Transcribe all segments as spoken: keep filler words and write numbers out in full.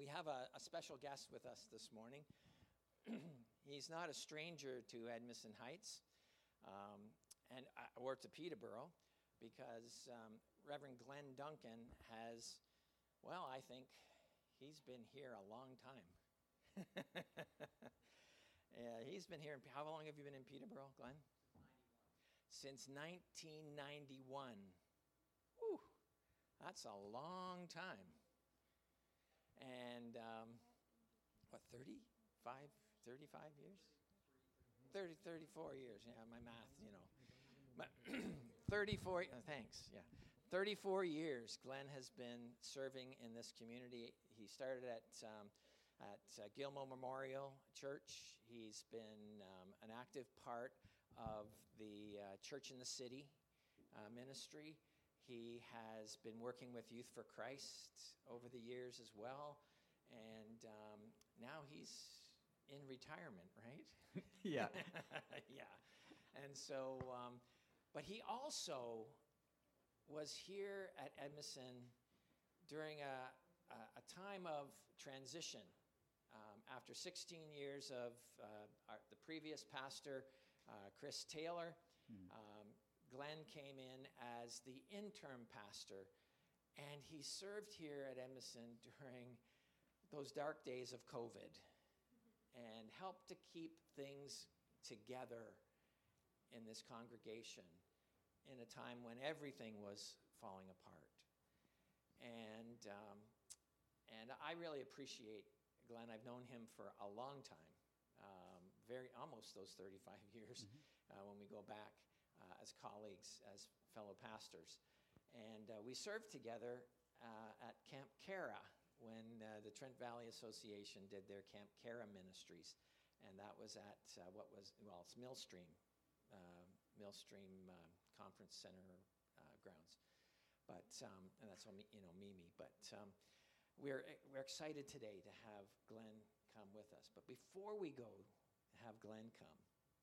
We have a, a special guest with us this morning. He's not a stranger to Edmondson Heights um, and uh, or to Peterborough, because um, Reverend Glenn Duncan has, well, I think he's been here a long time. Yeah, he's been here. In, how long have you been in Peterborough, Glenn? Since nineteen ninety-one. Whew, that's a long time. And um, what, thirty-five, thirty-five years? thirty, thirty-four years, yeah, my math, you know. But thirty-four, uh, thanks, yeah. thirty-four years Glenn has been serving in this community. He started at um, at uh, Gilmo Memorial Church. He's been um, an active part of the uh, Church in the City uh, ministry. He has been working with Youth for Christ over the years as well. And um, now he's in retirement, right? Yeah. Yeah. And so, um, but he also was here at Edmondson during a, a, a time of transition. Um, after sixteen years of uh, our, the previous pastor, uh, Chris Taylor, hmm. um, Glenn came in as the interim pastor, and he served here at Edmondson during those dark days of COVID and helped to keep things together in this congregation in a time when everything was falling apart. And um, and I really appreciate Glenn. I've known him for a long time, um, very almost those thirty-five years mm-hmm. uh, when we go back uh, as colleagues, as fellow pastors. And uh, we served together uh, at Camp Cara when uh, the Trent Valley Association did their Camp Cara ministries. And that was at uh, what was, well, it's Millstream, uh, Millstream uh, Conference Center uh, grounds. But, um, and that's, you know, Mimi. But um, we're, we're excited today to have Glenn come with us. But before we go have Glenn come,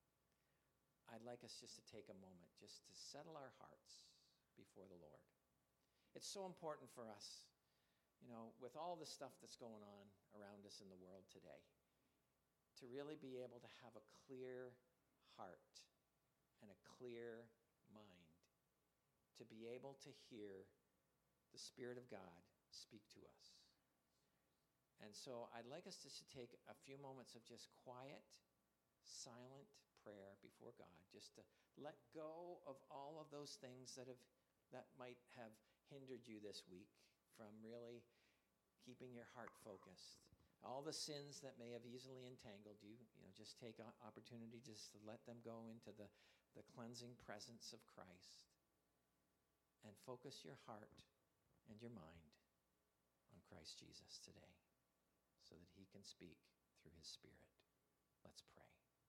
I'd like us just to take a moment just to settle our hearts before the Lord. It's so important for us, you know, with all the stuff that's going on around us in the world today, to really be able to have a clear heart and a clear mind, to be able to hear the Spirit of God speak to us. And so I'd like us just to take a few moments of just quiet, silent prayer before God, just to let go of all of those things that have that might have hindered you this week from really keeping your heart focused. All the sins that may have easily entangled you, you know, just take an opportunity just to let them go into the, the cleansing presence of Christ and focus your heart and your mind on Christ Jesus today so that he can speak through his Spirit. Let's pray.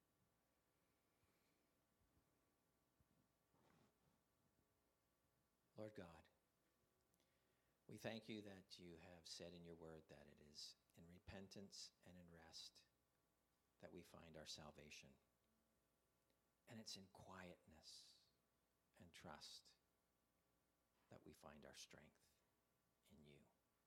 Lord God, we thank you that you have said in your word that it is in repentance and in rest that we find our salvation. And it's in quietness and trust that we find our strength in you.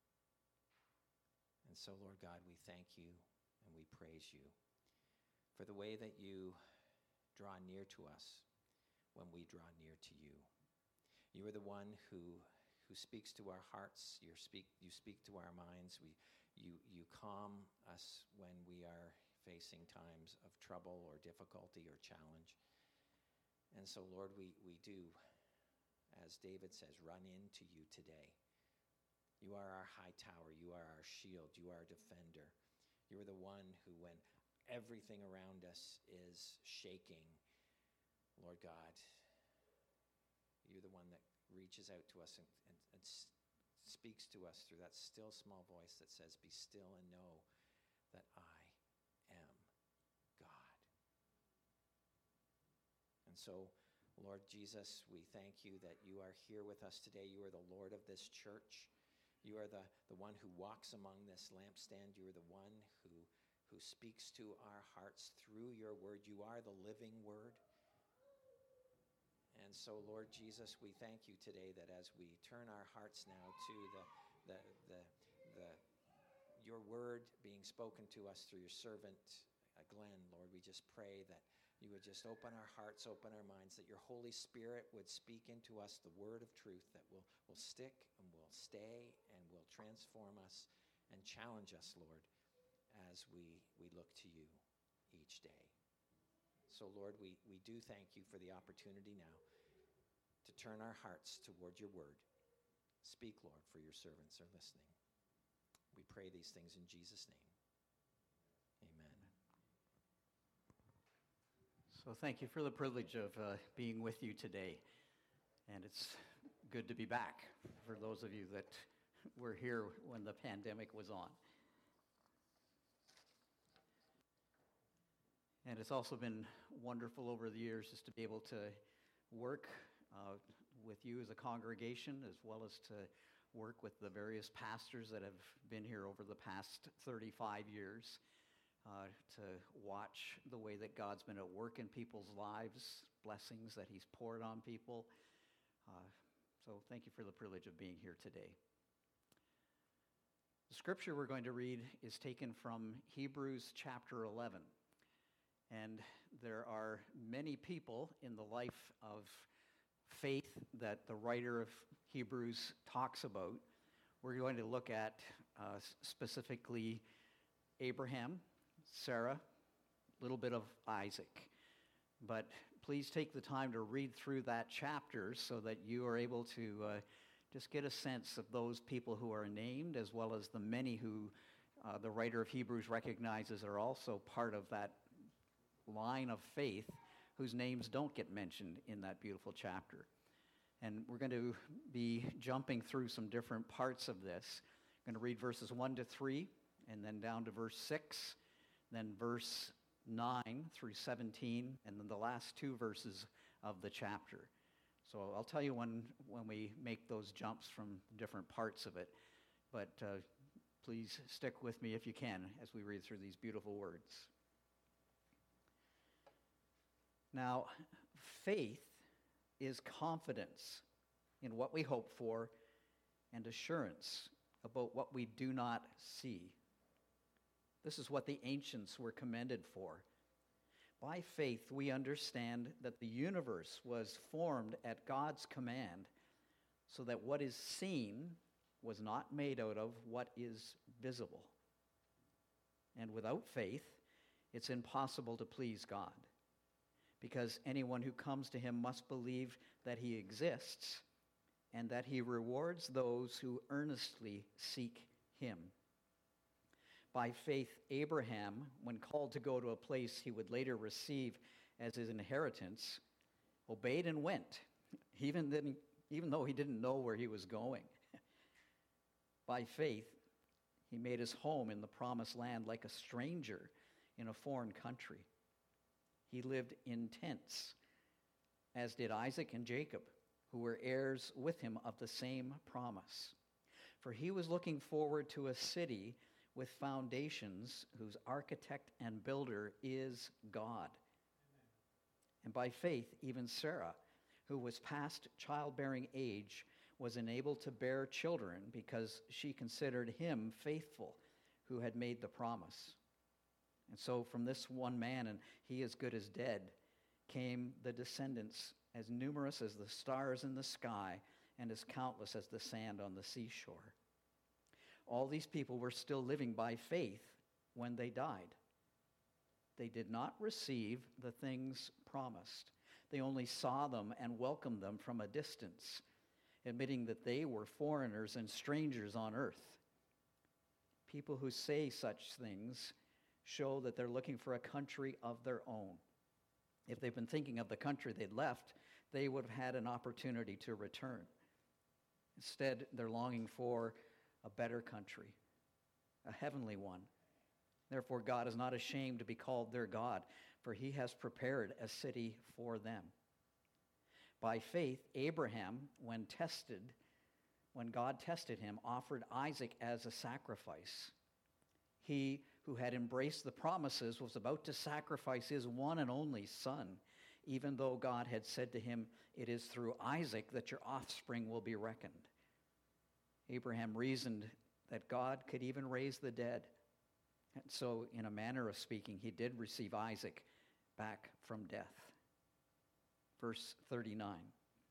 And so, Lord God, we thank you and we praise you for the way that you draw near to us when we draw near to you. You are the one who who speaks to our hearts. You speak you speak to our minds. We you you calm us when we are facing times of trouble or difficulty or challenge. And so, Lord, we, we do, as David says, run into you today. You are our high tower. You are our shield. You are our defender. You are the one who, when everything around us is shaking, Lord God, you're the one that reaches out to us and, and, and s- speaks to us through that still small voice that says, be still and know that I am God. And so, Lord Jesus, we thank you that you are here with us today. You are the Lord of this church. You are the, the one who walks among this lampstand. You are the one who, who speaks to our hearts through your word. You are the living word. And so, Lord Jesus, we thank you today that as we turn our hearts now to the, the, the, the, your word being spoken to us through your servant, uh, Glenn, Lord, we just pray that you would just open our hearts, open our minds, that your Holy Spirit would speak into us the word of truth that will, will stick and will stay and will transform us and challenge us, Lord, as we, we look to you each day. So, Lord, we, we do thank you for the opportunity now to turn our hearts toward your word. Speak, Lord, for your servants are listening. We pray these things in Jesus' name. Amen. So thank you for the privilege of uh, being with you today. And it's good to be back for those of you that were here when the pandemic was on. And it's also been wonderful over the years just to be able to work uh, with you as a congregation, as well as to work with the various pastors that have been here over the past thirty-five years, uh, to watch the way that God's been at work in people's lives, blessings that he's poured on people. Uh, so thank you for the privilege of being here today. The scripture we're going to read is taken from Hebrews chapter eleven. And there are many people in the life of faith that the writer of Hebrews talks about. We're going to look at uh, specifically Abraham, Sarah, a little bit of Isaac. But please take the time to read through that chapter so that you are able to uh, just get a sense of those people who are named, as well as the many who uh, the writer of Hebrews recognizes are also part of that line of faith whose names don't get mentioned in that beautiful chapter. And we're going to be jumping through some different parts of this. I'm going to read verses one to three, and then down to verse six, then verse nine through seventeen, and then the last two verses of the chapter. So I'll tell you when, when we make those jumps from different parts of it. But uh, please stick with me if you can as we read through these beautiful words. Now, faith is confidence in what we hope for and assurance about what we do not see. This is what the ancients were commended for. By faith, we understand that the universe was formed at God's command, so that what is seen was not made out of what is visible. And without faith, it's impossible to please God, because anyone who comes to him must believe that he exists and that he rewards those who earnestly seek him. By faith, Abraham, when called to go to a place he would later receive as his inheritance, obeyed and went, even, then, even though he didn't know where he was going. By faith, he made his home in the promised land like a stranger in a foreign country. He lived in tents, as did Isaac and Jacob, who were heirs with him of the same promise. For he was looking forward to a city with foundations, whose architect and builder is God. Amen. And by faith, even Sarah, who was past childbearing age, was enabled to bear children because she considered him faithful who had made the promise. And so from this one man, and he as good as dead, came the descendants as numerous as the stars in the sky and as countless as the sand on the seashore. All these people were still living by faith when they died. They did not receive the things promised. They only saw them and welcomed them from a distance, admitting that they were foreigners and strangers on earth. People who say such things show that they're looking for a country of their own. If they've been thinking of the country they'd left, they would have had an opportunity to return. Instead, they're longing for a better country, a heavenly one. Therefore, God is not ashamed to be called their God, for he has prepared a city for them. By faith, Abraham, when tested, when God tested him, offered Isaac as a sacrifice. He who had embraced the promises was about to sacrifice his one and only son, even though God had said to him, "It is through Isaac that your offspring will be reckoned." Abraham reasoned that God could even raise the dead. And so, in a manner of speaking, he did receive Isaac back from death. Verse thirty-nine.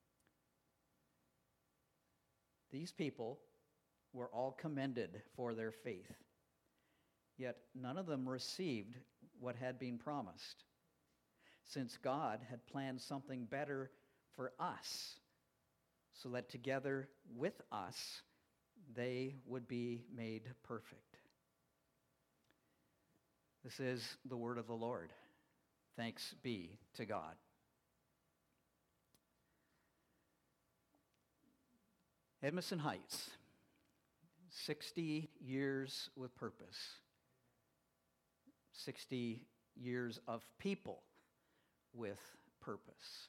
These people were all commended for their faith, yet none of them received what had been promised, since God had planned something better for us, so that together with us they would be made perfect. This is the word of the Lord. Thanks be to God. Edmondson Heights, sixty years with purpose, sixty years of people with purpose.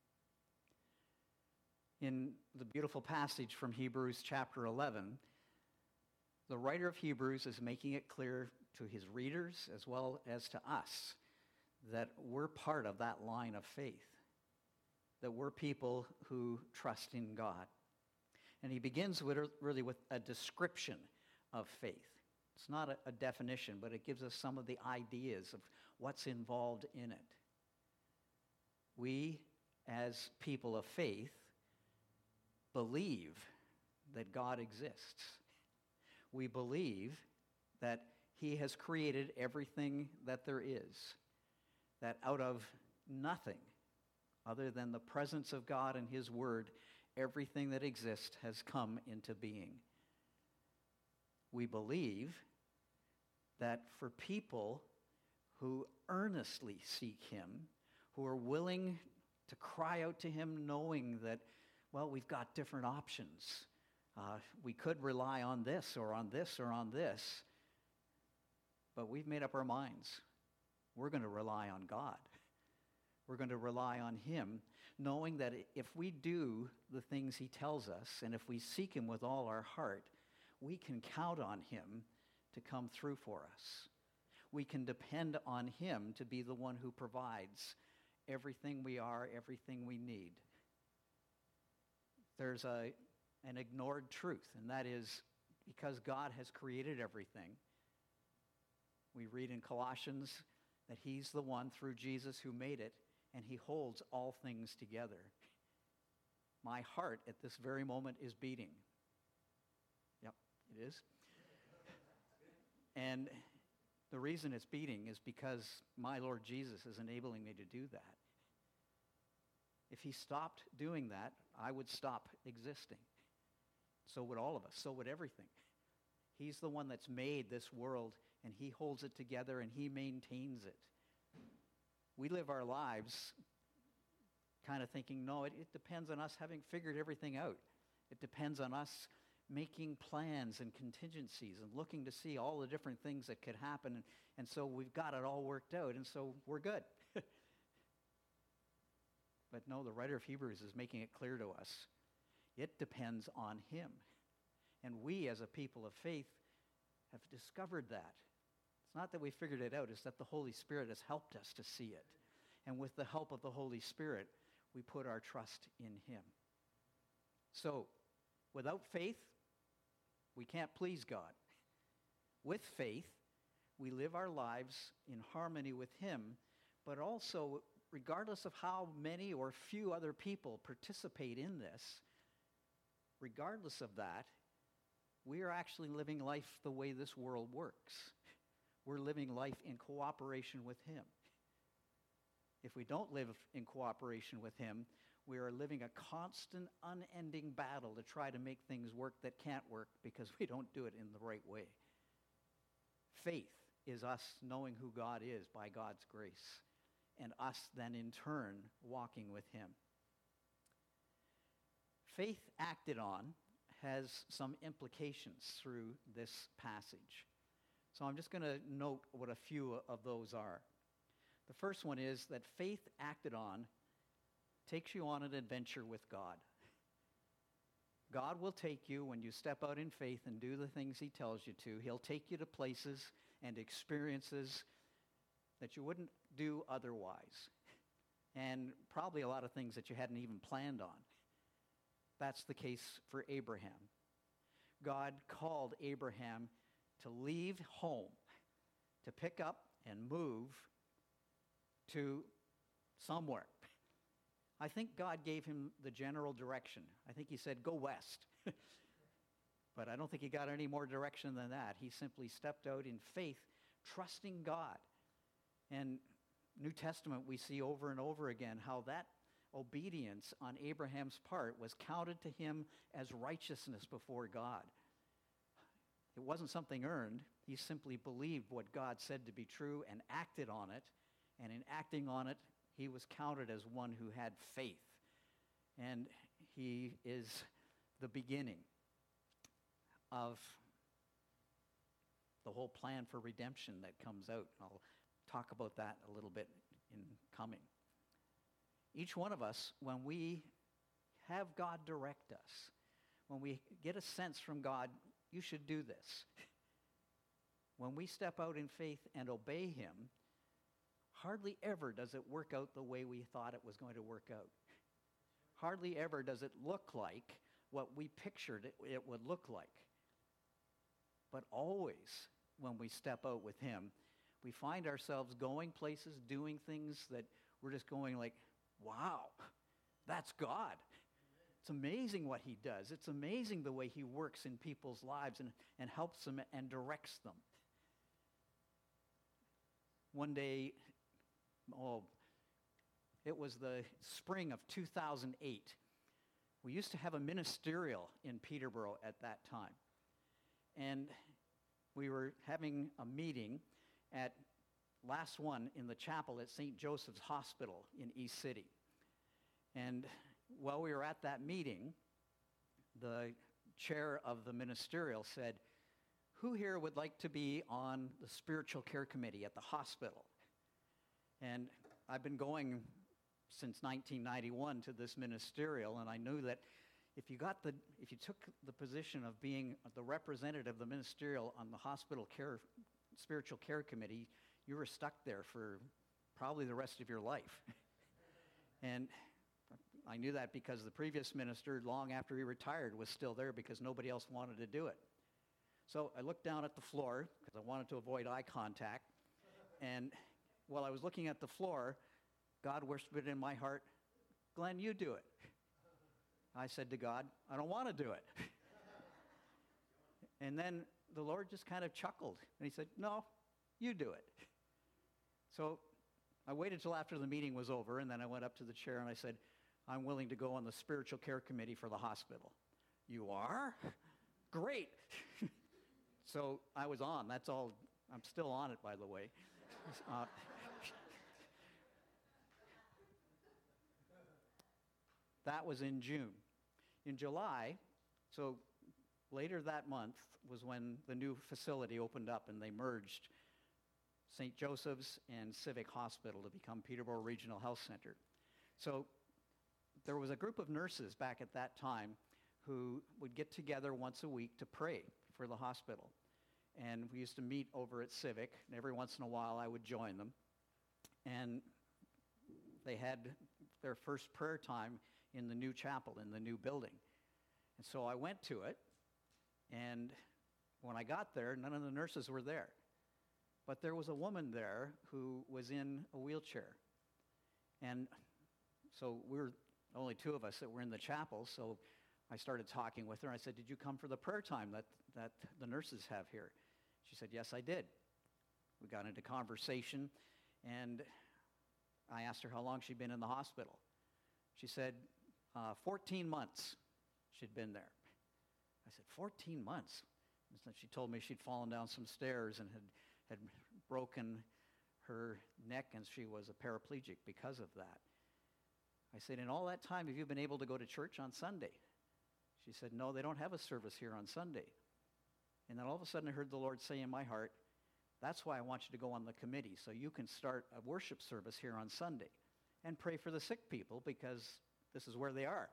In the beautiful passage from Hebrews chapter eleven, the writer of Hebrews is making it clear to his readers as well as to us that we're part of that line of faith, that we're people who trust in God. And he begins with really with a description of faith. It's not a, a definition, but it gives us some of the ideas of what's involved in it. We, as people of faith, believe that God exists. We believe that he has created everything that there is, that out of nothing other than the presence of God and his word, everything that exists has come into being. We believe that for people who earnestly seek him, who are willing to cry out to him knowing that, well, we've got different options. Uh, we could rely on this or on this or on this, but we've made up our minds. We're going to rely on God. We're going to rely on him, knowing that if we do the things he tells us, and if we seek him with all our heart, we can count on him to come through for us. We can depend on him to be the one who provides everything we are, everything we need. There's a, an ignored truth, and that is because God has created everything. We read in Colossians that he's the one through Jesus who made it, and he holds all things together. My heart at this very moment is beating. Yep, it is. And the reason it's beating is because my Lord Jesus is enabling me to do that. If he stopped doing that, I would stop existing. So would all of us. So would everything. He's the one that's made this world, and he holds it together, and he maintains it. We live our lives kind of thinking, no, it, it depends on us having figured everything out. It depends on us making plans and contingencies and looking to see all the different things that could happen. And, and so we've got it all worked out, and so we're good. But no, the writer of Hebrews is making it clear to us. It depends on him. And we, as a people of faith, have discovered that. It's not that we figured it out, it's that the Holy Spirit has helped us to see it. And with the help of the Holy Spirit, we put our trust in him. So, without faith, we can't please God. With faith, we live our lives in harmony with him, but also, regardless of how many or few other people participate in this, regardless of that, we are actually living life the way this world works. We're living life in cooperation with him. If we don't live in cooperation with him, we are living a constant, unending battle to try to make things work that can't work because we don't do it in the right way. Faith is us knowing who God is by God's grace, and us then in turn walking with him. Faith acted on has some implications through this passage. So I'm just going to note what a few of those are. The first one is that faith acted on takes you on an adventure with God. God will take you when you step out in faith and do the things he tells you to. He'll take you to places and experiences that you wouldn't do otherwise. And probably a lot of things that you hadn't even planned on. That's the case for Abraham. God called Abraham to leave home, to pick up and move to somewhere. I think God gave him the general direction. I think he said, go west. But I don't think he got any more direction than that. He simply stepped out in faith, trusting God. And New Testament, we see over and over again how that obedience on Abraham's part was counted to him as righteousness before God. It wasn't something earned. He simply believed what God said to be true and acted on it. And in acting on it, he was counted as one who had faith. And he is the beginning of the whole plan for redemption that comes out. I'll talk about that a little bit in coming. Each one of us, when we have God direct us, when we get a sense from God, you should do this. When we step out in faith and obey him, hardly ever does it work out the way we thought it was going to work out. Hardly ever does it look like what we pictured it, it would look like. But always, when we step out with him, we find ourselves going places, doing things that we're just going like, wow, that's God. It's amazing what he does. It's amazing the way he works in people's lives and, and helps them and directs them. One day, oh, it was the spring of two thousand eight. We used to have a ministerial in Peterborough at that time. And we were having a meeting at last one in the chapel at Saint Joseph's Hospital in East City. And while we were at that meeting, the chair of the ministerial said, who here would like to be on the spiritual care committee at the hospital? And I've been going since nineteen ninety-one to this ministerial, and I knew that if you got the, if you took the position of being the representative of the ministerial on the hospital care, spiritual care committee, you were stuck there for probably the rest of your life. And I knew that because the previous minister, long after he retired, was still there because nobody else wanted to do it. So I looked down at the floor because I wanted to avoid eye contact. And while I was looking at the floor, God whispered in my heart, Glenn, you do it. I said to God, I don't want to do it. And then the Lord just kind of chuckled. And he said, no, you do it. So I waited till after the meeting was over, and then I went up to the chair and I said, I'm willing to go on the spiritual care committee for the hospital. You are? Great. So I was on. That's all. I'm still on it, by the way. Uh, that was in June. In July, so later that month was when the new facility opened up and they merged Saint Joseph's and Civic Hospital to become Peterborough Regional Health Center. So there was a group of nurses back at that time who would get together once a week to pray for the hospital. And we used to meet over at Civic, and every once in a while I would join them. And they had their first prayer time in the new chapel, in the new building. And so I went to it, and when I got there, none of the nurses were there. But there was a woman there who was in a wheelchair. And so we were only two of us that were in the chapel, so I started talking with her. I said, did you come for the prayer time that, that the nurses have here? She said, yes, I did. We got into conversation, and I asked her how long she'd been in the hospital. She said, uh, fourteen months she'd been there. I said, fourteen months? And so she told me she'd fallen down some stairs and had, had broken her neck, and she was a paraplegic because of that. I said, in all that time, have you been able to go to church on Sunday? She said, no, they don't have a service here on Sunday. And then all of a sudden I heard the Lord say in my heart, that's why I want you to go on the committee, so you can start a worship service here on Sunday and pray for the sick people, because this is where they are.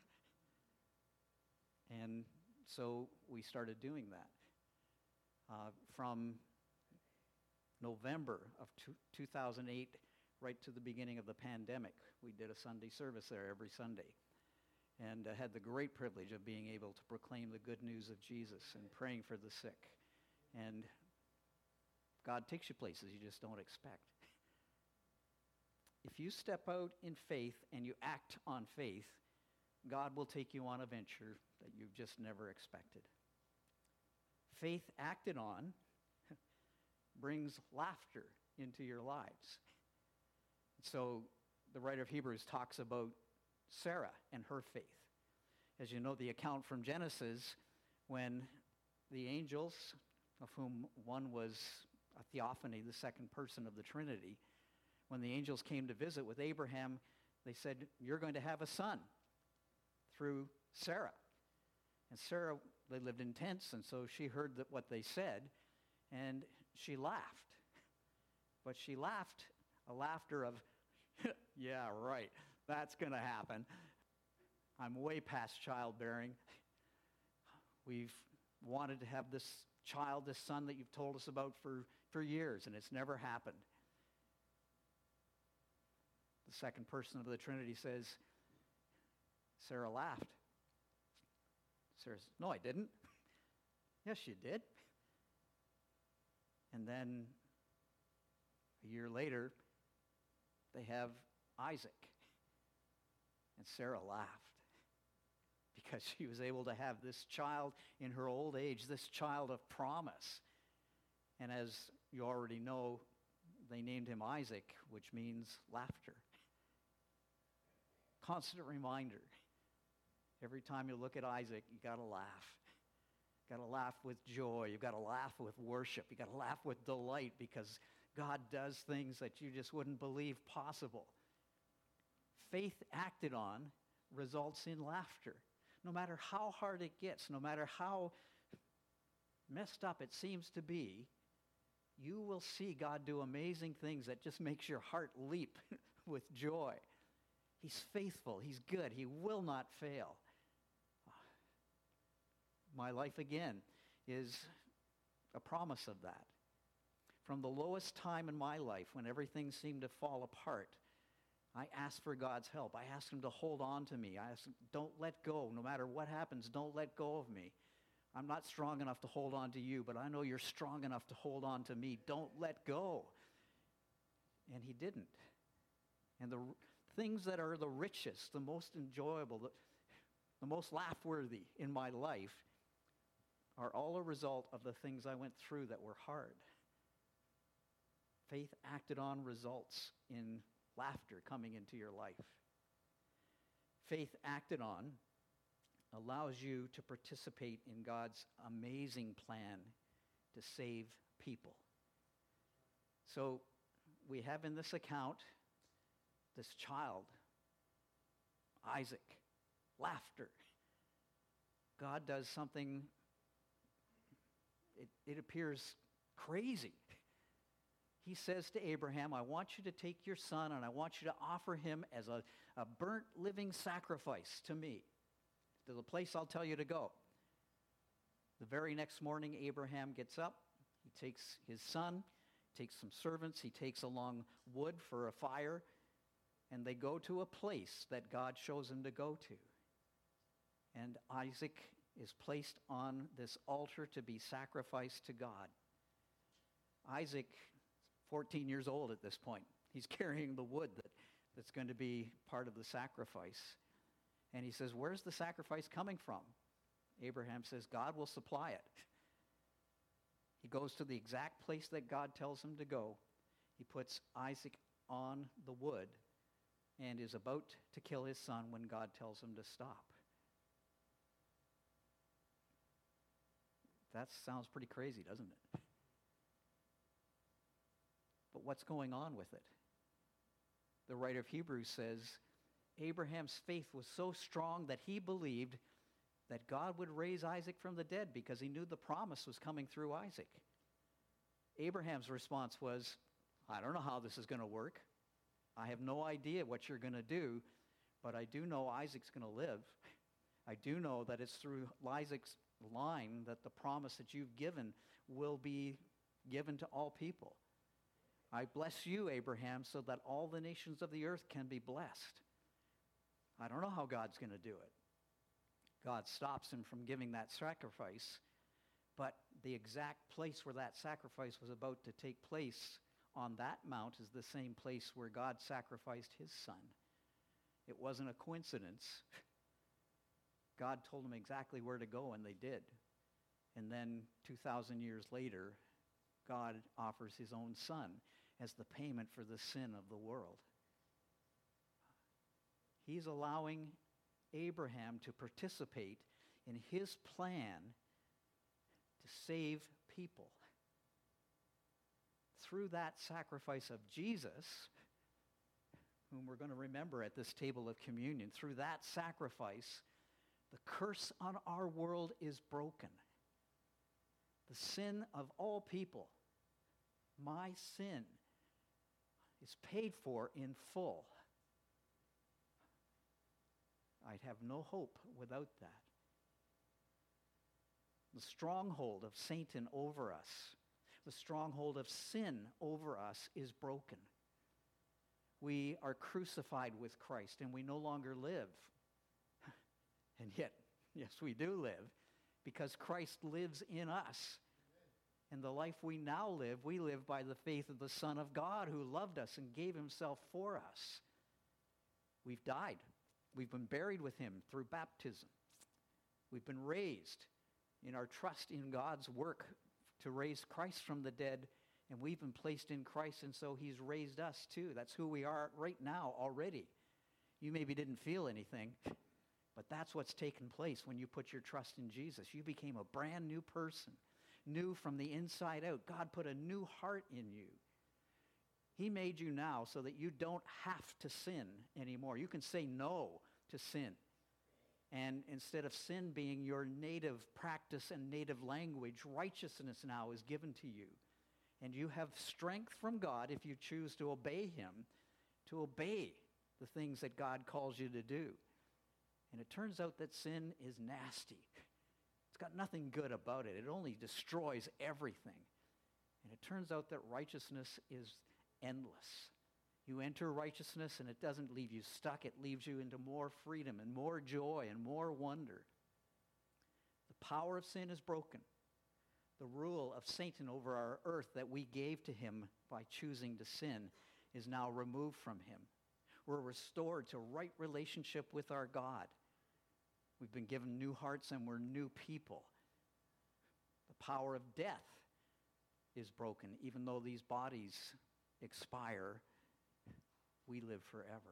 And so we started doing that. Uh, from November of two, two thousand eight right to the beginning of the pandemic, we did a Sunday service there every Sunday. and uh, had the great privilege of being able to proclaim the good news of Jesus and praying for the sick. And God takes you places you just don't expect. If you step out in faith and you act on faith, God will take you on a venture that you've just never expected. Faith acted on brings laughter into your lives. So the writer of Hebrews talks about Sarah and her faith. As you know, the account from Genesis, when the angels, of whom one was a theophany, the second person of the Trinity, when the angels came to visit with Abraham, they said, you're going to have a son through Sarah. And Sarah, they lived in tents, and so she heard that what they said, and she laughed. But she laughed a laughter of, yeah, right, that's going to happen. I'm way past childbearing. We've wanted to have this child, this son that you've told us about for, for years, and it's never happened. The second person of the Trinity says, Sarah laughed. Sarah says, no, I didn't. Yes, you did. And then a year later, they have Isaac. And Sarah laughed because she was able to have this child in her old age, this child of promise. And as you already know, they named him Isaac, which means laughter. Constant reminder. Every time you look at Isaac, you got to laugh. You got to laugh with joy. You got to laugh with worship. You got to laugh with delight because God does things that you just wouldn't believe possible. Faith acted on results in laughter. No matter how hard it gets, no matter how messed up it seems to be, you will see God do amazing things that just makes your heart leap with joy. He's faithful. He's good. He will not fail. My life, again, is a promise of that. From the lowest time in my life, when everything seemed to fall apart, I asked for God's help. I asked him to hold on to me. I asked him, don't let go. No matter what happens, don't let go of me. I'm not strong enough to hold on to you, but I know you're strong enough to hold on to me. Don't let go. And he didn't. And the r- things that are the richest, the most enjoyable, the, the most laugh-worthy in my life are all a result of the things I went through that were hard. Faith acted on results in laughter coming into your life. Faith acted on allows you to participate in God's amazing plan to save people. So we have in this account this child, Isaac, laughter. God does something, it, it appears crazy. He says to Abraham, I want you to take your son and I want you to offer him as a, a burnt living sacrifice to me, to the place I'll tell you to go. The very next morning, Abraham gets up. He takes his son, takes some servants, he takes along wood for a fire, and they go to a place that God shows him to go to. And Isaac is placed on this altar to be sacrificed to God. Isaac, fourteen years old at this point, he's carrying the wood that, that's going to be part of the sacrifice. And he says, where's the sacrifice coming from? Abraham says, God will supply it. He goes to the exact place that God tells him to go. He puts Isaac on the wood and is about to kill his son when God tells him to stop. That sounds pretty crazy, doesn't it? But what's going on with it? The writer of Hebrews says, Abraham's faith was so strong that he believed that God would raise Isaac from the dead because he knew the promise was coming through Isaac. Abraham's response was, I don't know how this is going to work. I have no idea what you're going to do, but I do know Isaac's going to live. I do know that it's through Isaac's line that the promise that you've given will be given to all people. I bless you, Abraham, so that all the nations of the earth can be blessed. I don't know how God's going to do it. God stops him from giving that sacrifice, but the exact place where that sacrifice was about to take place on that mount is the same place where God sacrificed his son. It wasn't a coincidence. God told them exactly where to go, and they did. And then two thousand years later, God offers his own son as the payment for the sin of the world. He's allowing Abraham to participate in his plan to save people. Through that sacrifice of Jesus, whom we're going to remember at this table of communion, through that sacrifice, the curse on our world is broken. The sin of all people, my sin, is paid for in full. I'd have no hope without that. The stronghold of Satan over us, the stronghold of sin over us is broken. We are crucified with Christ, and we no longer live. And yet, yes, we do live, because Christ lives in us. And the life we now live, we live by the faith of the Son of God who loved us and gave himself for us. We've died. We've been buried with him through baptism. We've been raised in our trust in God's work to raise Christ from the dead, and we've been placed in Christ, and so he's raised us too. That's who we are right now already. You maybe didn't feel anything, but that's what's taken place when you put your trust in Jesus. You became a brand new person, new from the inside out. God put a new heart in you. He made you now so that you don't have to sin anymore. You can say no to sin. And instead of sin being your native practice and native language, righteousness now is given to you. And you have strength from God, if you choose to obey him, to obey the things that God calls you to do. And it turns out that sin is nasty. It's got nothing good about it. It only destroys everything. And it turns out that righteousness is endless. You enter righteousness and it doesn't leave you stuck. It leaves you into more freedom and more joy and more wonder. The power of sin is broken. The rule of Satan over our earth that we gave to him by choosing to sin is now removed from him. We're restored to right relationship with our God. We've been given new hearts and we're new people. The power of death is broken. Even though these bodies expire, we live forever.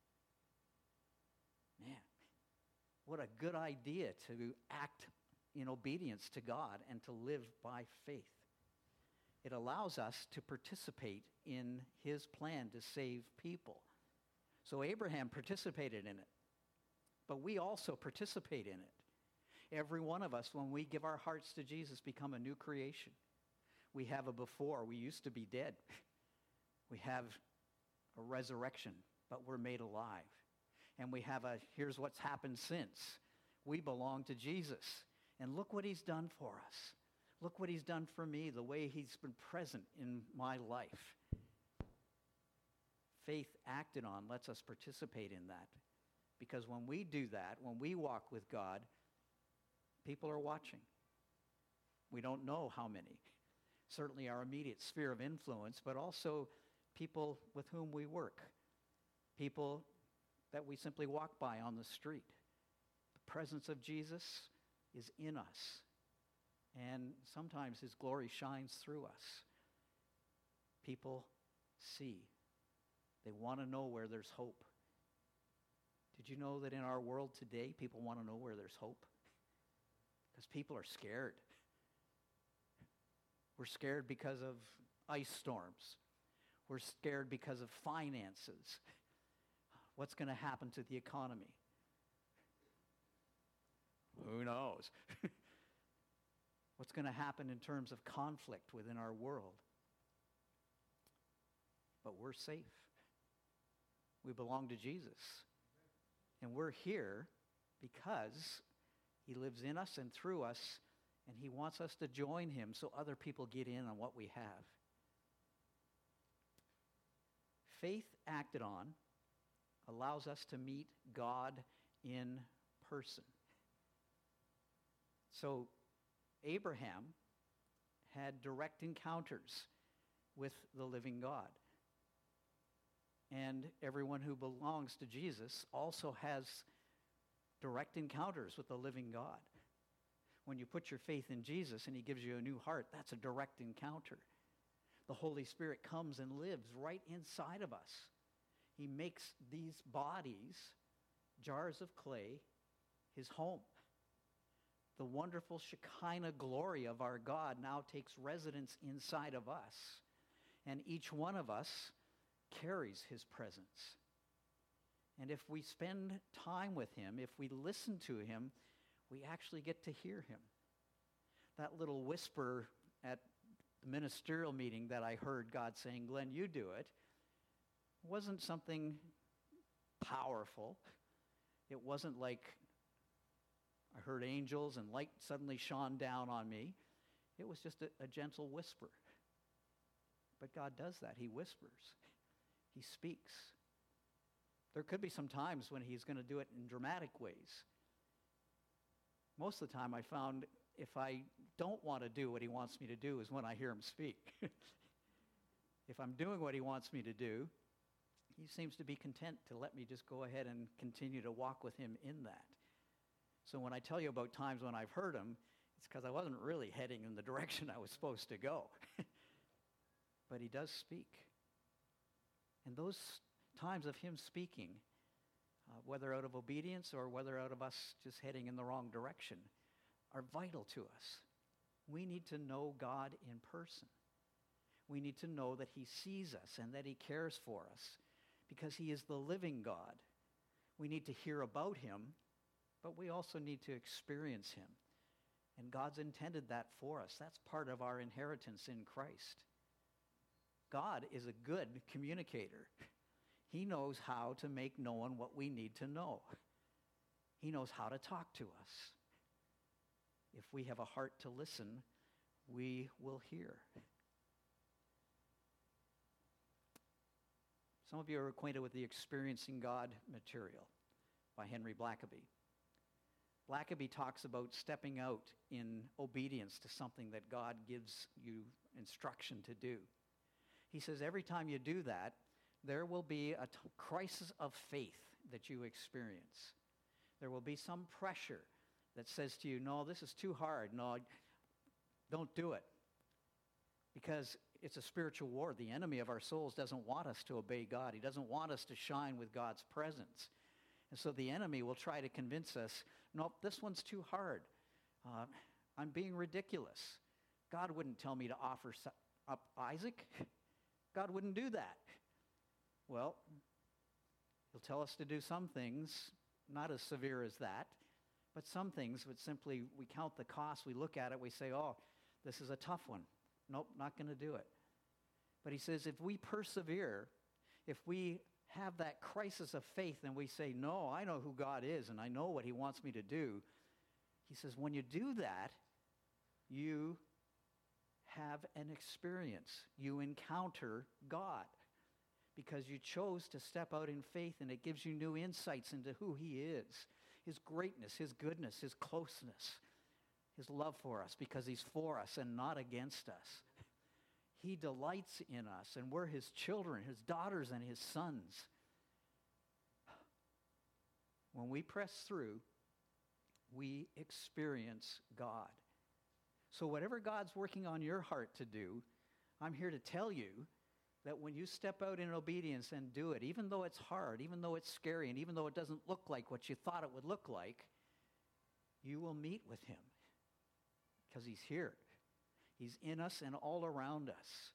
Man, what a good idea to act in obedience to God and to live by faith. It allows us to participate in his plan to save people. So Abraham participated in it, but we also participate in it. Every one of us, when we give our hearts to Jesus, become a new creation. We have a before. We used to be dead. We have a resurrection, but we're made alive. And we have a, here's what's happened since. We belong to Jesus. And look what he's done for us. Look what he's done for me, the way he's been present in my life. Faith acted on lets us participate in that. Because when we do that, when we walk with God, people are watching. We don't know how many. Certainly our immediate sphere of influence, but also people with whom we work. People that we simply walk by on the street. The presence of Jesus is in us. And sometimes his glory shines through us. People see. They want to know where there's hope. Did you know that in our world today, people want to know where there's hope? Because people are scared. We're scared because of ice storms. We're scared because of finances. What's going to happen to the economy? Who knows? What's going to happen in terms of conflict within our world? But we're safe. We belong to Jesus. And we're here because he lives in us and through us, and he wants us to join him so other people get in on what we have. Faith acted on allows us to meet God in person. So Abraham had direct encounters with the living God. And everyone who belongs to Jesus also has direct encounters with the living God. When you put your faith in Jesus and he gives you a new heart, that's a direct encounter. The Holy Spirit comes and lives right inside of us. He makes these bodies, jars of clay, his home. The wonderful Shekinah glory of our God now takes residence inside of us. And each one of us carries his presence. And if we spend time with him, if we listen to him, we actually get to hear him. That little whisper at the ministerial meeting that I heard God saying, Glenn, you do it, wasn't something powerful. It wasn't like I heard angels and light suddenly shone down on me. It was just a, a gentle whisper. But God does that. He whispers. He speaks. There could be some times when he's going to do it in dramatic ways. Most of the time I found if I don't want to do what he wants me to do is when I hear him speak. If I'm doing what he wants me to do, he seems to be content to let me just go ahead and continue to walk with him in that. So when I tell you about times when I've heard him, it's because I wasn't really heading in the direction I was supposed to go. But he does speak. And those times of him speaking, uh, whether out of obedience or whether out of us just heading in the wrong direction, are vital to us. We need to know God in person. We need to know that he sees us and that he cares for us because he is the living God. We need to hear about him, but we also need to experience him. And God's intended that for us. That's part of our inheritance in Christ. God is a good communicator. He knows how to make known what we need to know. He knows how to talk to us. If we have a heart to listen, we will hear. Some of you are acquainted with the Experiencing God material by Henry Blackaby. Blackaby talks about stepping out in obedience to something that God gives you instruction to do. He says every time you do that, there will be a t- crisis of faith that you experience. There will be some pressure that says to you, no, this is too hard. No, don't do it. Because it's a spiritual war. The enemy of our souls doesn't want us to obey God. He doesn't want us to shine with God's presence. And so the enemy will try to convince us, nope, this one's too hard. Uh, I'm being ridiculous. God wouldn't tell me to offer up Isaac. God wouldn't do that. Well, he'll tell us to do some things, not as severe as that, but some things would simply, we count the cost, we look at it, we say, oh, this is a tough one. Nope, not going to do it. But he says if we persevere, if we have that crisis of faith and we say, no, I know who God is and I know what he wants me to do, he says when you do that, you have an experience. You encounter God because you chose to step out in faith, and it gives you new insights into who he is, his greatness, his goodness, his closeness, his love for us because he's for us and not against us. He delights in us, and we're his children, his daughters, and his sons. When we press through, we experience God. So whatever God's working on your heart to do, I'm here to tell you that when you step out in obedience and do it, even though it's hard, even though it's scary, and even though it doesn't look like what you thought it would look like, you will meet with him because he's here. He's in us and all around us.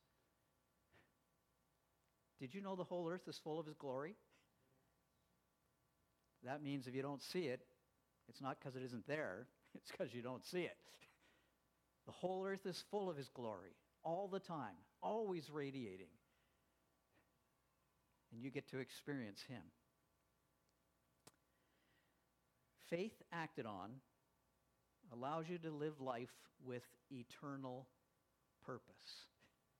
Did you know the whole earth is full of his glory? That means if you don't see it, it's not because it isn't there, it's because you don't see it. The whole earth is full of his glory all the time, always radiating. And you get to experience him. Faith acted on allows you to live life with eternal purpose.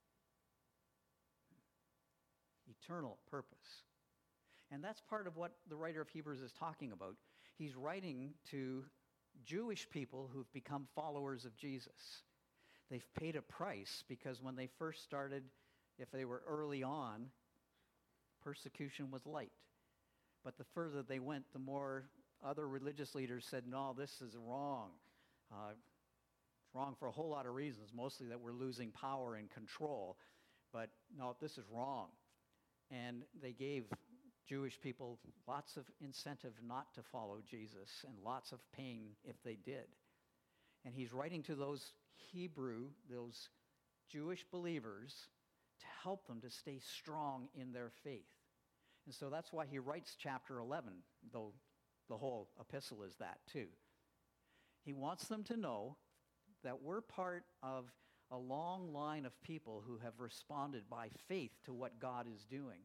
Eternal purpose. And that's part of what the writer of Hebrews is talking about. He's writing to Jewish people who've become followers of Jesus. They've paid a price because when they first started, if they were early on, persecution was light. But the further they went, the more other religious leaders said, no, this is wrong. Uh, it's wrong for a whole lot of reasons, mostly that we're losing power and control. But no, this is wrong. And they gave Jewish people lots of incentive not to follow Jesus and lots of pain if they did. And he's writing to those Hebrew, those Jewish believers, to help them to stay strong in their faith. And so that's why he writes chapter eleven, though the whole epistle is that too. He wants them to know that we're part of a long line of people who have responded by faith to what God is doing.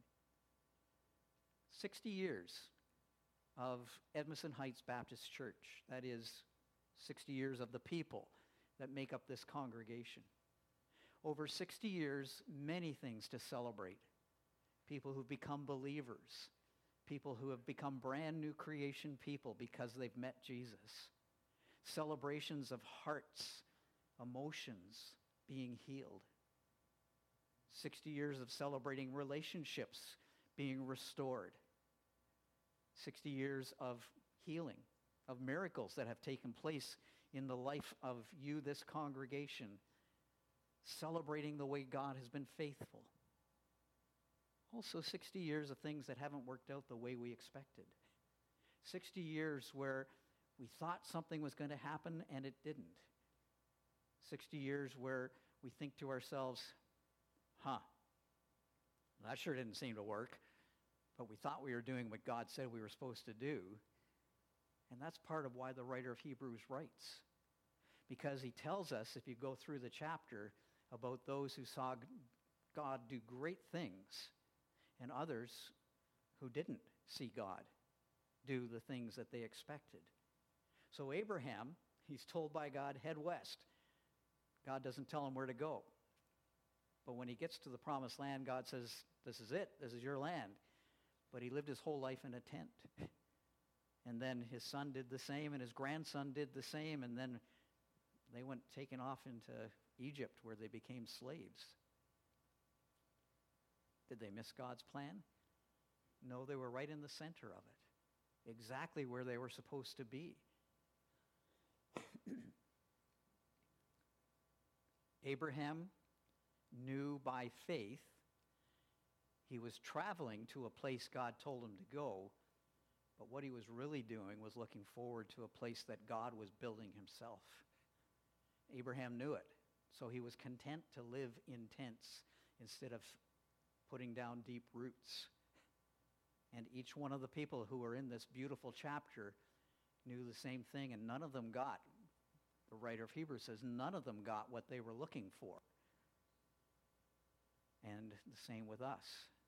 sixty years of Edmondson Heights Baptist Church. That is sixty years of the people that make up this congregation. Over sixty years, many things to celebrate. People who've become believers. People who have become brand new creation people because they've met Jesus. Celebrations of hearts, emotions being healed. sixty years of celebrating relationships being restored. sixty years of healing, of miracles that have taken place in the life of you, this congregation, celebrating the way God has been faithful. Also sixty years of things that haven't worked out the way we expected. sixty years where we thought something was going to happen and it didn't. sixty years where we think to ourselves, huh, that sure didn't seem to work, but we thought we were doing what God said we were supposed to do. And that's part of why the writer of Hebrews writes. Because he tells us, if you go through the chapter, about those who saw God do great things and others who didn't see God do the things that they expected. So Abraham, he's told by God, head west. God doesn't tell him where to go. But when he gets to the promised land, God says, this is it, this is your land. But he lived his whole life in a tent. And then his son did the same, and his grandson did the same, and then they went taken off into Egypt where they became slaves. Did they miss God's plan? No, they were right in the center of it, exactly where they were supposed to be. Abraham knew by faith he was traveling to a place God told him to go, but what he was really doing was looking forward to a place that God was building himself. Abraham knew it, so he was content to live in tents instead of putting down deep roots. And each one of the people who were in this beautiful chapter knew the same thing, and none of them got, the writer of Hebrews says, none of them got what they were looking for. And the same with us.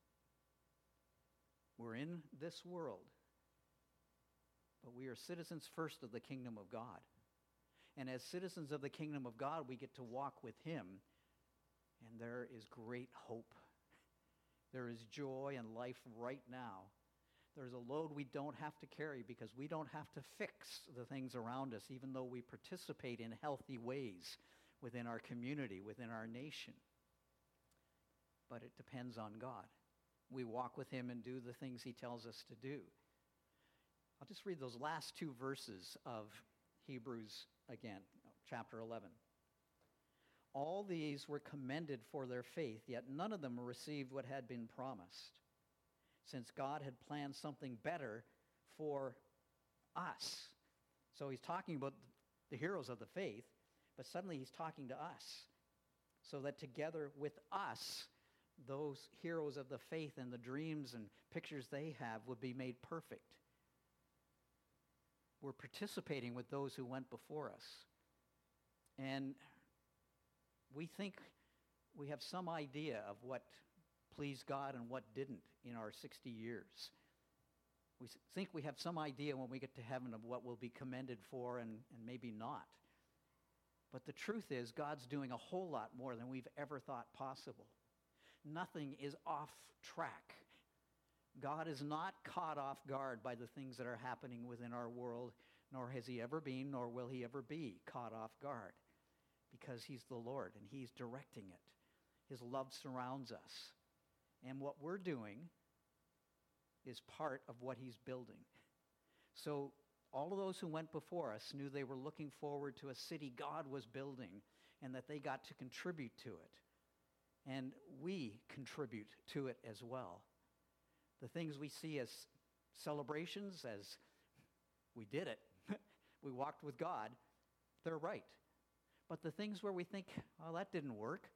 We're in this world, but we are citizens first of the kingdom of God. And as citizens of the kingdom of God, we get to walk with him, and there is great hope. There is joy and life right now. There's a load we don't have to carry because we don't have to fix the things around us, even though we participate in healthy ways within our community, within our nation. But it depends on God. We walk with him and do the things he tells us to do. I'll just read those last two verses of Hebrews again, chapter eleven. All these were commended for their faith, yet none of them received what had been promised, since God had planned something better for us. So he's talking about the heroes of the faith, but suddenly he's talking to us, so that together with us, those heroes of the faith and the dreams and pictures they have would be made perfect. We're participating with those who went before us. And we think we have some idea of what pleased God and what didn't in our sixty years. We think we have some idea when we get to heaven of what we'll be commended for and, and maybe not. But the truth is, God's doing a whole lot more than we've ever thought possible. Nothing is off track. God is not caught off guard by the things that are happening within our world, nor has he ever been, nor will he ever be caught off guard, because he's the Lord and he's directing it. His love surrounds us. And what we're doing is part of what he's building. So all of those who went before us knew they were looking forward to a city God was building and that they got to contribute to it. And we contribute to it as well. The things we see as celebrations, as we did it, we walked with God, they're right. But the things where we think, oh, that didn't work,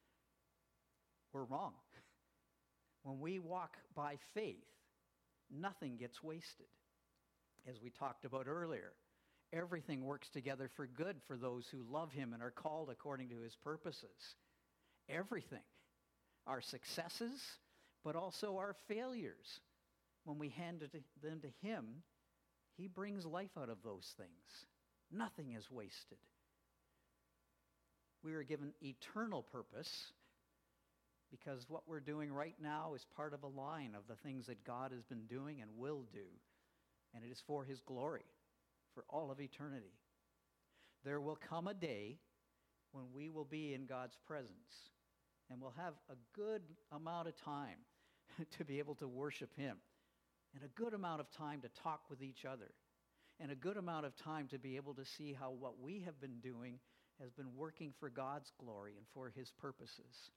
we're wrong. When we walk by faith, nothing gets wasted. As we talked about earlier, everything works together for good for those who love him and are called according to his purposes. Everything. Our successes, but also our failures. When we hand it to, them to him, he brings life out of those things. Nothing is wasted. We are given eternal purpose because what we're doing right now is part of a line of the things that God has been doing and will do. And it is for his glory, for all of eternity. There will come a day when we will be in God's presence, and we'll have a good amount of time to be able to worship him, and a good amount of time to talk with each other, and a good amount of time to be able to see how what we have been doing has been working for God's glory and for his purposes.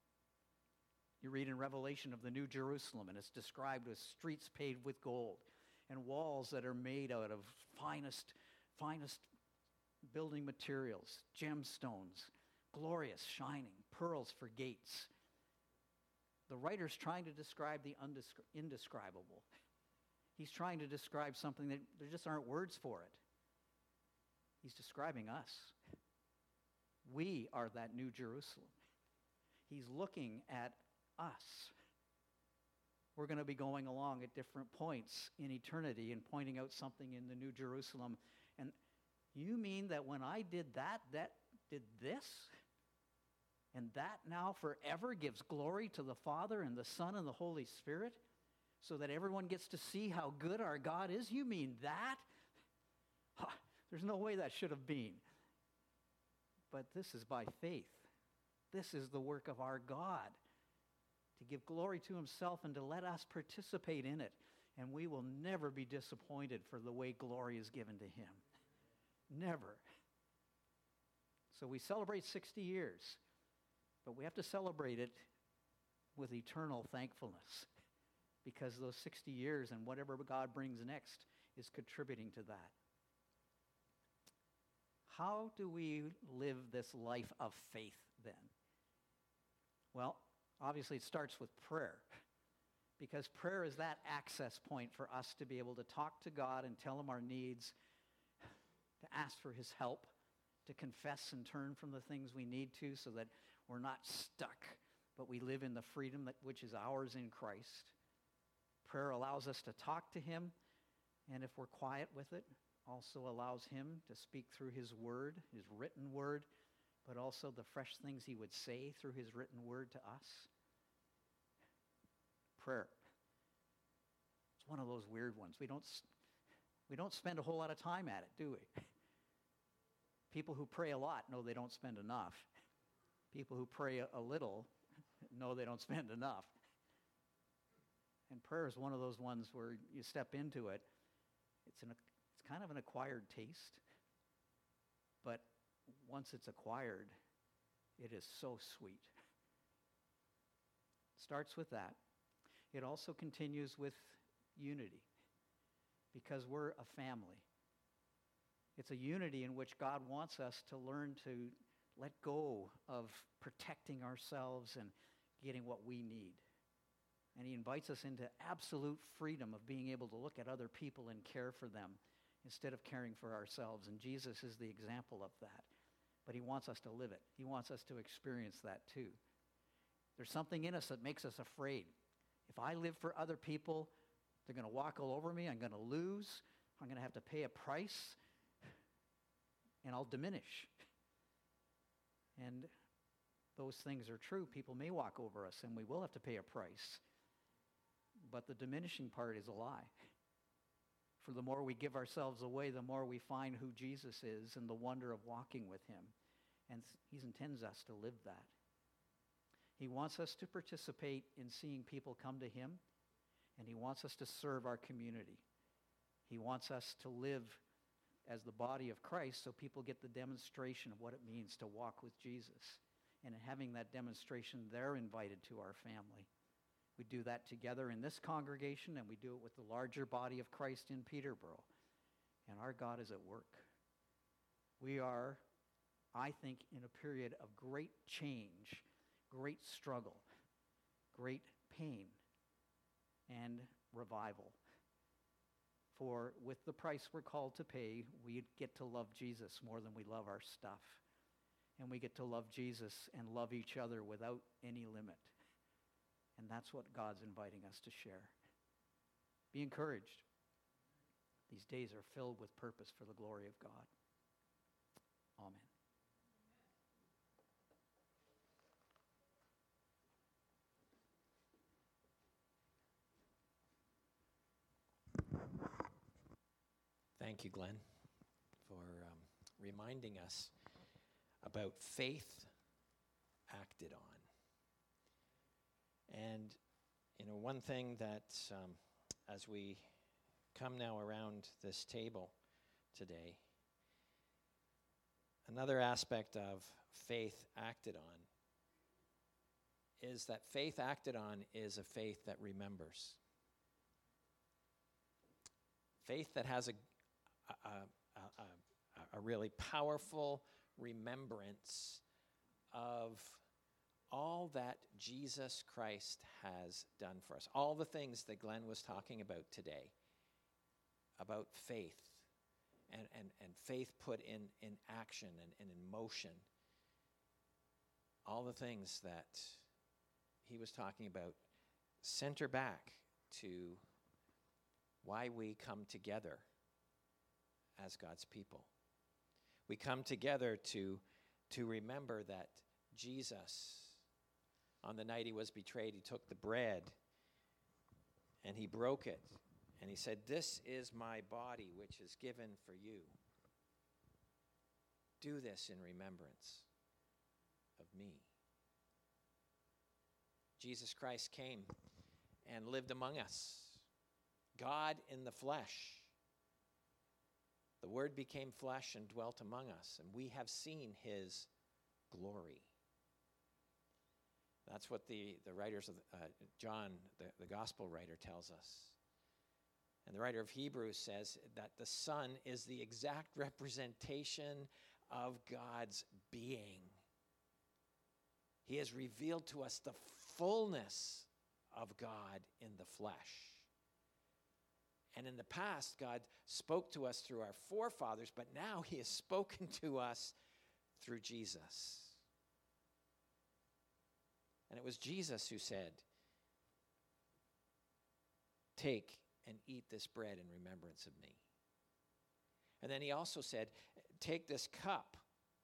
You read in Revelation of the New Jerusalem, and it's described as streets paved with gold, and walls that are made out of finest, finest building materials, gemstones, glorious, shining, pearls for gates. The writer's trying to describe the undescri- indescribable. He's trying to describe something that there just aren't words for it. He's describing us. We are that New Jerusalem. He's looking at us. We're going to be going along at different points in eternity and pointing out something in the New Jerusalem. And you mean that when I did that, that did this? And that now forever gives glory to the Father and the Son and the Holy Spirit, so that everyone gets to see how good our God is? You mean that? Ha, there's no way that should have been. But this is by faith. This is the work of our God, to give glory to himself and to let us participate in it. And we will never be disappointed for the way glory is given to him. Never. So we celebrate sixty years, but we have to celebrate it with eternal thankfulness, because those sixty years and whatever God brings next is contributing to that. How do we live this life of faith then? Well, obviously it starts with prayer, because prayer is that access point for us to be able to talk to God and tell him our needs, to ask for his help, to confess and turn from the things we need to so that we're not stuck, but we live in the freedom that, which is ours in Christ. Prayer allows us to talk to him, and if we're quiet with it, also allows him to speak through his word, his written word, but also the fresh things he would say through his written word to us. Prayer. It's one of those weird ones. We don't, we don't spend a whole lot of time at it, do we? People who pray a lot know they don't spend enough. People who pray a, a little know they don't spend enough. And prayer is one of those ones where you step into it. It's, an, it's kind of an acquired taste. But once it's acquired, it is so sweet. Starts with that. It also continues with unity, because we're a family. It's a unity in which God wants us to learn to let go of protecting ourselves and getting what we need. And he invites us into absolute freedom of being able to look at other people and care for them instead of caring for ourselves. And Jesus is the example of that. But he wants us to live it. He wants us to experience that too. There's something in us that makes us afraid. If I live for other people, they're going to walk all over me. I'm going to lose. I'm going to have to pay a price. And I'll diminish. And those things are true. People may walk over us, and we will have to pay a price. But the diminishing part is a lie. For the more we give ourselves away, the more we find who Jesus is and the wonder of walking with him. And he intends us to live that. He wants us to participate in seeing people come to him, and he wants us to serve our community. He wants us to live as the body of Christ so people get the demonstration of what it means to walk with Jesus. And in having that demonstration, they're invited to our family. We do that together in this congregation, and we do it with the larger body of Christ in Peterborough. And our God is at work. We are, I think, in a period of great change, great struggle, great pain, and revival. For with the price we're called to pay, we get to love Jesus more than we love our stuff. And we get to love Jesus and love each other without any limit. And that's what God's inviting us to share. Be encouraged. These days are filled with purpose for the glory of God. Amen. Thank you, Glenn, for um, reminding us about faith acted on. And, you know, one thing that um, as we come now around this table today, another aspect of faith acted on is that faith acted on is a faith that remembers. Faith that has a, a, a, a, a really powerful remembrance of all that Jesus Christ has done for us. All the things that Glenn was talking about today, about faith, and, and, and faith put in, in action and, and in motion. All the things that he was talking about center back to why we come together as God's people. We come together to, to remember that Jesus, on the night he was betrayed, he took the bread and he broke it. And he said, "This is my body, which is given for you. Do this in remembrance of me." Jesus Christ came and lived among us. God in the flesh. The Word became flesh and dwelt among us, and we have seen his glory. That's what the, the writers of uh, John, the, the gospel writer, tells us. And the writer of Hebrews says that the Son is the exact representation of God's being. He has revealed to us the fullness of God in the flesh. And in the past, God spoke to us through our forefathers, but now he has spoken to us through Jesus. And it was Jesus who said, "Take and eat this bread in remembrance of me." And then he also said, "Take this cup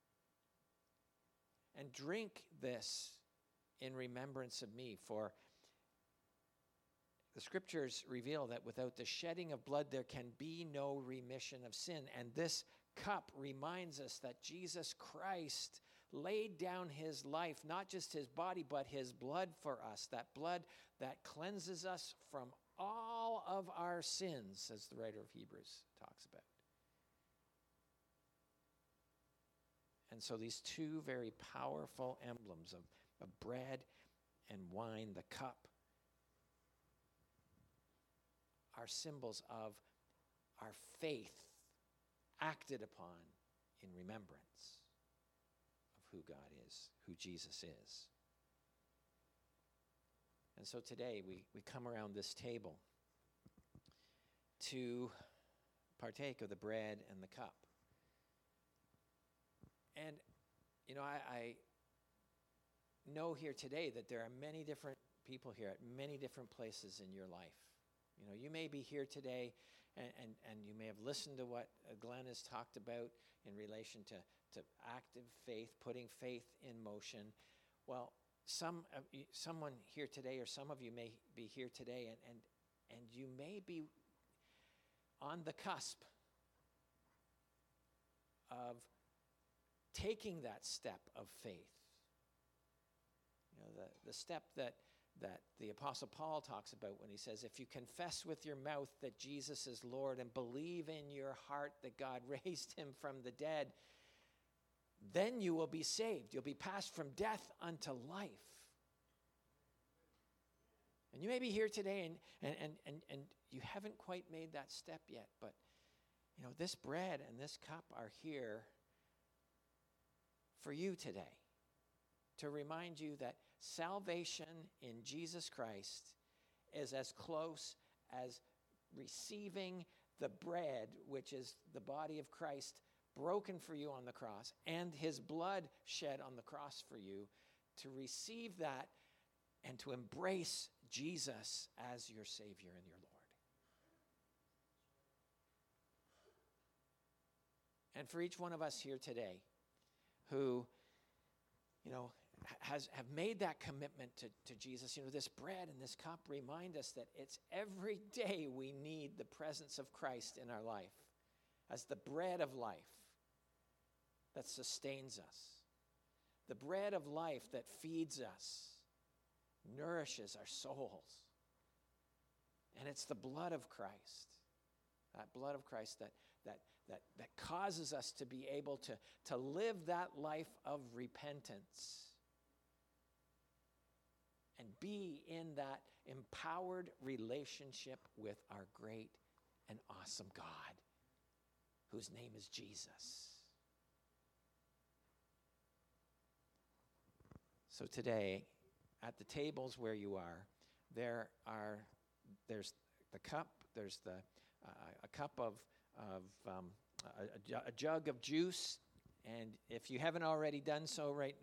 and drink this in remembrance of me. For the scriptures reveal that without the shedding of blood, there can be no remission of sin." And this cup reminds us that Jesus Christ laid down his life, not just his body, but his blood for us. That blood that cleanses us from all of our sins, as the writer of Hebrews talks about. And so these two very powerful emblems of, of bread and wine, the cup, are symbols of our faith acted upon in remembrance of who God is, who Jesus is. And so today we, we come around this table to partake of the bread and the cup. And, you know, I, I know here today that there are many different people here at many different places in your life. You know, you may be here today and, and, and you may have listened to what Glenn has talked about in relation to, to active faith, putting faith in motion. Well, some of you, someone here today, or some of you may be here today, and, and, and you may be on the cusp of taking that step of faith. You know, the, the step that, that the Apostle Paul talks about when he says, if you confess with your mouth that Jesus is Lord and believe in your heart that God raised him from the dead, then you will be saved. You'll be passed from death unto life. And you may be here today and, and, and, and, and you haven't quite made that step yet, but you know, this bread and this cup are here for you today to remind you that salvation in Jesus Christ is as close as receiving the bread, which is the body of Christ broken for you on the cross, and his blood shed on the cross for you, to receive that and to embrace Jesus as your Savior and your Lord. And for each one of us here today who, you know, has have made that commitment to, to Jesus, you know, this bread and this cup remind us that it's every day we need the presence of Christ in our life as the bread of life that sustains us, the bread of life that feeds us, nourishes our souls. And it's the blood of Christ, that blood of Christ that that that that causes us to be able to, to live that life of repentance and be in that empowered relationship with our great and awesome God, whose name is Jesus. So today, at the tables where you are, there are there's the cup, there's the uh, a cup of of um, a, a jug of juice, and if you haven't already done so right